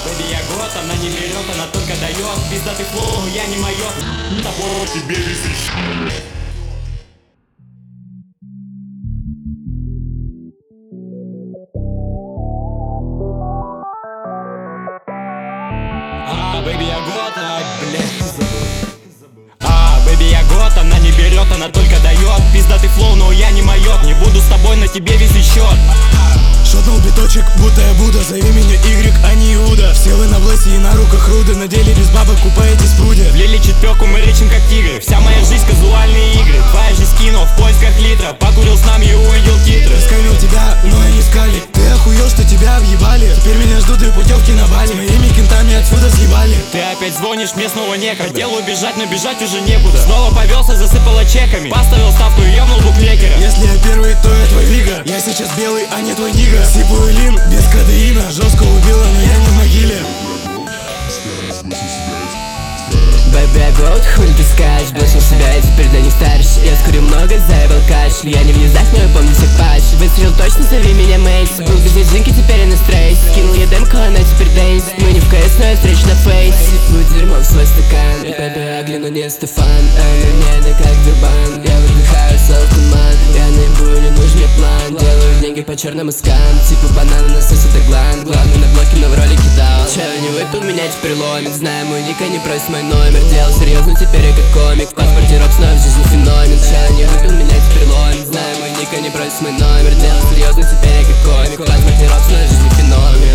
Baby, я год, она не берет, она только дает. Пиздатый флоу, я не моё. Тобой тебе висишь. Baby, я год, baby, я год, она не берет, она только дает. Пиздатый флоу, но я не моё. Не буду с тобой, на тебе висит счет. Шотнул биточек, будто я Будда. Зови меня Y, а не Иуда. Все вы на блэсе и на руках руды. На деле без бабок купаетесь в пруде. Влили четверку, мы речим как тигры. Вся моя жизнь казуальные игры. Твоя жизнь кино в поисках литра. Покурил с нами и увидел титры. Раскалил тебя, но они скали. Ты охуел, что тебя объебали. Теперь меня ждут две путевки на Бали. Моими кентами отсюда съебали. Ты опять звонишь, мне снова некогда. Хотел убежать, но бежать уже некуда. Снова повелся, засыпало чеками. Поставил ставку и ёбнул букмекера. Если я первый, то я твой вига. Я сейчас белый, а не твой нига. Сипую лин без кадеина. Жестко убила, но я не в могиле. Baby, я год, хуй ты скажешь. Бросил себя и теперь для них старше. Я скурил много, заебал кашель. Я не внезапно, но я помню всех паш. Выстрел точно, зови меня Мейс. Был без резинки, теперь я на стрейс. Скинул я демку, она теперь дейс. Мы не в КС, но я встречу на фейс. Сиплю дерьмо в свой стакан. Baby, я но не Стефан. Она как дурбан. Я выдыхаю сок туман. Я наебую, не нужен мне план. Делаю деньги по черным искам. Типа банана насосит глан. Главный на блоке, но в ролике дал. Чел не выпил, меня теперь ломит. Знаю мой ник, не просит мой номер. Делал серьезно, теперь я как комик. В паспорте рок-снов, в жизни феномен. Чел не выпил, меня теперь ломит. Знаю мой ник, не просит мой номер. Делал серьезно, теперь я как комик. В паспорте рок-снов, в жизни феномен.